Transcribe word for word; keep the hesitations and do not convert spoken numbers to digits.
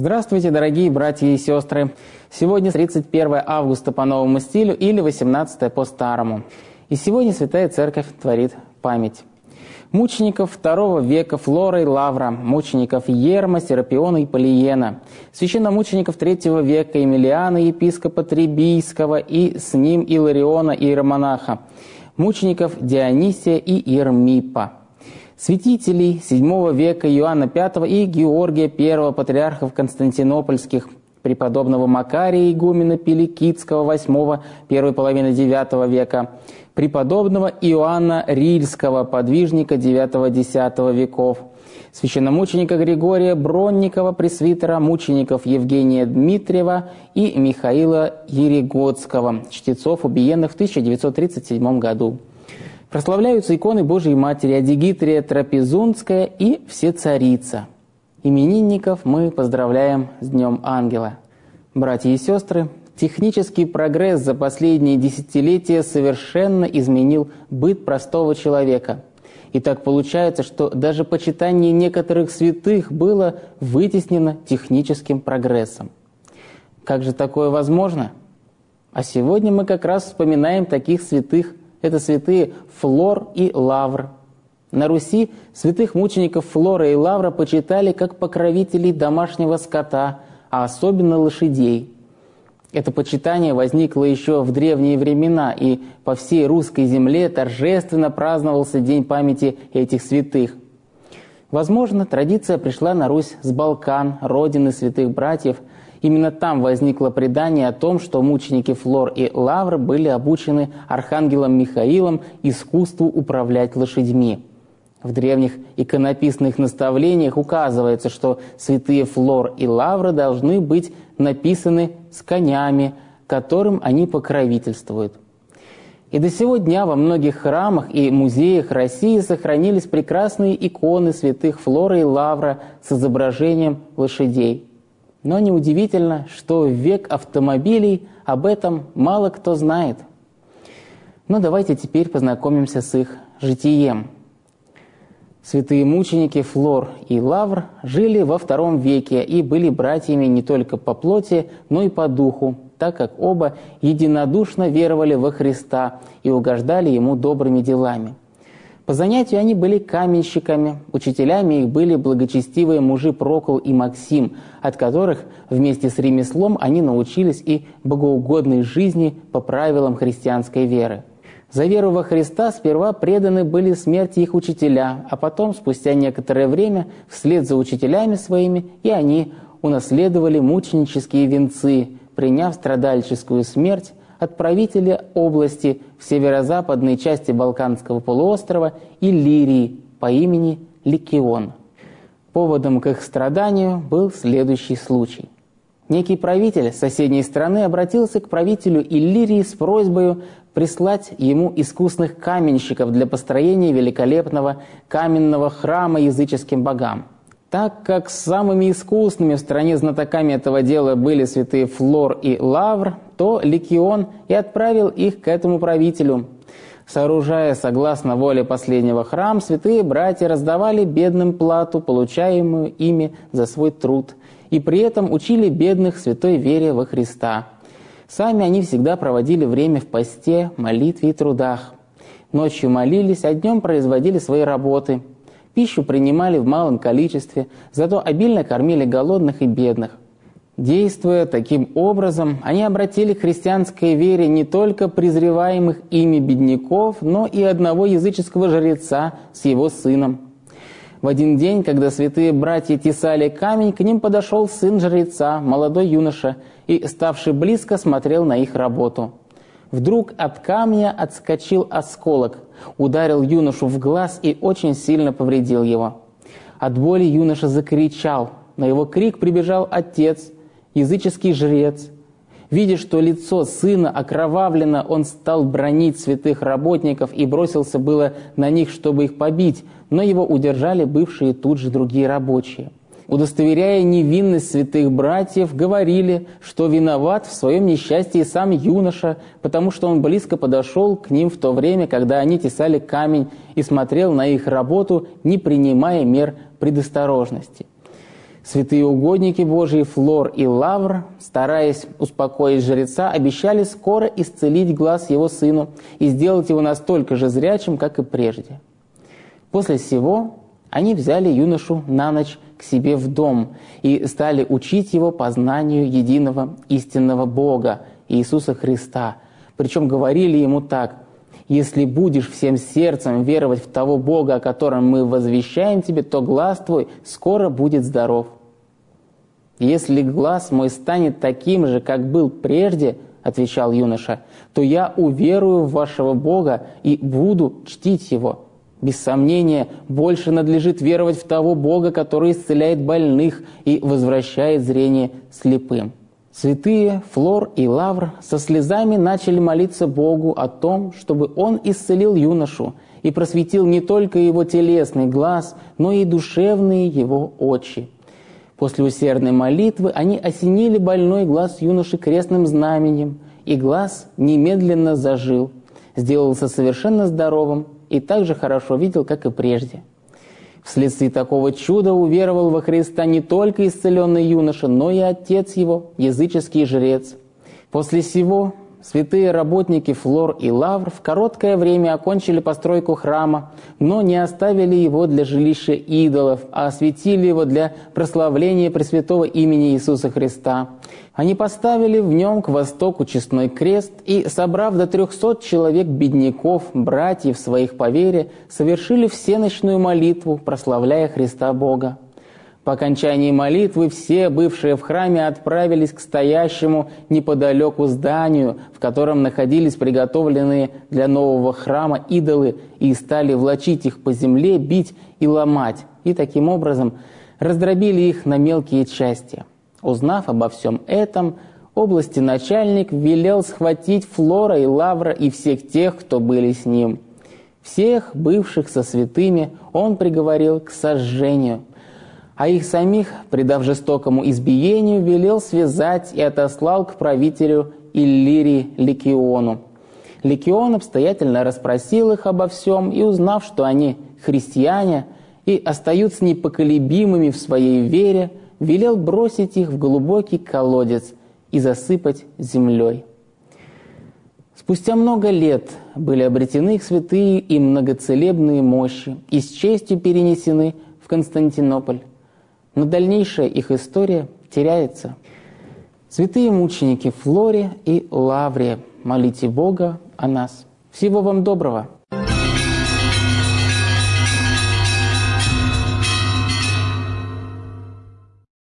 Здравствуйте, дорогие братья и сестры! Сегодня тридцать первое августа по новому стилю или восемнадцатое по старому. И сегодня Святая Церковь творит память мучеников второго века Флора и Лавра, мучеников Ерма, Серапиона и Полиена, священномучеников третьего века Емилиана, епископа Требийского, и с ним Илариона, иеромонаха, мучеников Дионисия и Ермипа, святителей седьмого века Иоанна Пятого и Георгия Первого, патриархов константинопольских, преподобного Макария игумена Пеликидского восьмого, первой половины девятого века, преподобного Иоанна Рильского, подвижника девятого-десятого веков, священномученика Григория Бронникова, пресвитера, мучеников Евгения Дмитриева и Михаила Ерегодского, чтецов, убиенных в тысяча девятьсот тридцать седьмом году. Прославляются иконы Божией Матери Адигитрия Трапезунская и Всецарица. Именинников мы поздравляем с Днем Ангела. Братья и сестры, технический прогресс за последние десятилетия совершенно изменил быт простого человека. И так получается, что даже почитание некоторых святых было вытеснено техническим прогрессом. Как же такое возможно? А сегодня мы как раз вспоминаем таких святых. Это святые Флор и Лавр. На Руси святых мучеников Флора и Лавра почитали как покровителей домашнего скота, а особенно лошадей. Это почитание возникло еще в древние времена, и по всей русской земле торжественно праздновался День памяти этих святых. Возможно, традиция пришла на Русь с Балкан, родины святых братьев. Именно там возникло предание о том, что мученики Флор и Лавр были обучены архангелом Михаилом искусству управлять лошадьми. В древних иконописных наставлениях указывается, что святые Флор и Лавр должны быть написаны с конями, которым они покровительствуют. И до сего дня во многих храмах и музеях России сохранились прекрасные иконы святых Флора и Лавра с изображением лошадей. Но неудивительно, что в век автомобилей об этом мало кто знает. Но давайте теперь познакомимся с их житием. Святые мученики Флор и Лавр жили во втором веке и были братьями не только по плоти, но и по духу, так как оба единодушно веровали во Христа и угождали Ему добрыми делами. По занятию они были каменщиками, учителями их были благочестивые мужи Прокол и Максим, от которых вместе с ремеслом они научились и богоугодной жизни по правилам христианской веры. За веру во Христа сперва преданы были смерти их учителя, а потом, спустя некоторое время, вслед за учителями своими, и они унаследовали мученические венцы, приняв страдальческую смерть от правителя области в северо-западной части Балканского полуострова Иллирии по имени Ликион. Поводом к их страданию был следующий случай. Некий правитель соседней страны обратился к правителю Иллирии с просьбой прислать ему искусных каменщиков для построения великолепного каменного храма языческим богам. Так как самыми искусными в стране знатоками этого дела были святые Флор и Лавр, то Ликион и отправил их к этому правителю. Сооружая согласно воле последнего храм, святые братья раздавали бедным плату, получаемую ими за свой труд, и при этом учили бедных святой вере во Христа. Сами они всегда проводили время в посте, молитве и трудах. Ночью молились, а днем производили свои работы. Пищу принимали в малом количестве, зато обильно кормили голодных и бедных. Действуя таким образом, они обратили к христианской вере не только презреваемых ими бедняков, но и одного языческого жреца с его сыном. В один день, когда святые братья тесали камень, к ним подошел сын жреца, молодой юноша, и, ставший близко, смотрел на их работу. Вдруг от камня отскочил осколок, ударил юношу в глаз и очень сильно повредил его. От боли юноша закричал. На его крик прибежал отец, языческий жрец. Видя, что лицо сына окровавлено, он стал бранить святых работников и бросился было на них, чтобы их побить, но его удержали бывшие тут же другие рабочие. Удостоверяя невинность святых братьев, говорили, что виноват в своем несчастье сам юноша, потому что он близко подошел к ним в то время, когда они тесали камень, и смотрел на их работу, не принимая мер предосторожности. Святые угодники Божии Флор и Лавр, стараясь успокоить жреца, обещали скоро исцелить глаз его сыну и сделать его настолько же зрячим, как и прежде. После сего они взяли юношу на ночь к себе в дом и стали учить его познанию единого истинного Бога, Иисуса Христа. Причем говорили ему так: «Если будешь всем сердцем веровать в того Бога, о котором мы возвещаем тебе, то глаз твой скоро будет здоров. Если глаз мой станет таким же, как был прежде, — отвечал юноша, — то я уверую в вашего Бога и буду чтить его. Без сомнения, больше надлежит веровать в того Бога, который исцеляет больных и возвращает зрение слепым». Святые Флор и Лавр со слезами начали молиться Богу о том, чтобы Он исцелил юношу и просветил не только его телесный глаз, но и душевные его очи. После усердной молитвы они осенили больной глаз юноши крестным знаменем, и глаз немедленно зажил, сделался совершенно здоровым и так же хорошо видел, как и прежде. Вследствие такого чуда уверовал во Христа не только исцеленный юноша, но и отец его, языческий жрец. После сего святые работники Флор и Лавр в короткое время окончили постройку храма, но не оставили его для жилища идолов, а осветили его для прославления пресвятого имени Иисуса Христа. Они поставили в нем к востоку честной крест и, собрав до трехсот человек бедняков, братьев своих по вере, совершили всеночную молитву, прославляя Христа Бога. По окончании молитвы все, бывшие в храме, отправились к стоящему неподалеку зданию, в котором находились приготовленные для нового храма идолы, и стали влачить их по земле, бить и ломать, и таким образом раздробили их на мелкие части. Узнав обо всем этом, областеначальник велел схватить Флора и Лавра и всех тех, кто были с ним. Всех бывших со святыми он приговорил к сожжению, а их самих, предав жестокому избиению, велел связать и отослал к правителю Иллирии Ликиону. Ликион обстоятельно расспросил их обо всем и, узнав, что они христиане и остаются непоколебимыми в своей вере, велел бросить их в глубокий колодец и засыпать землей. Спустя много лет были обретены их святые и многоцелебные мощи и с честью перенесены в Константинополь. Но дальнейшая их история теряется. Святые мученики Флоре и Лавре, молите Бога о нас. Всего вам доброго!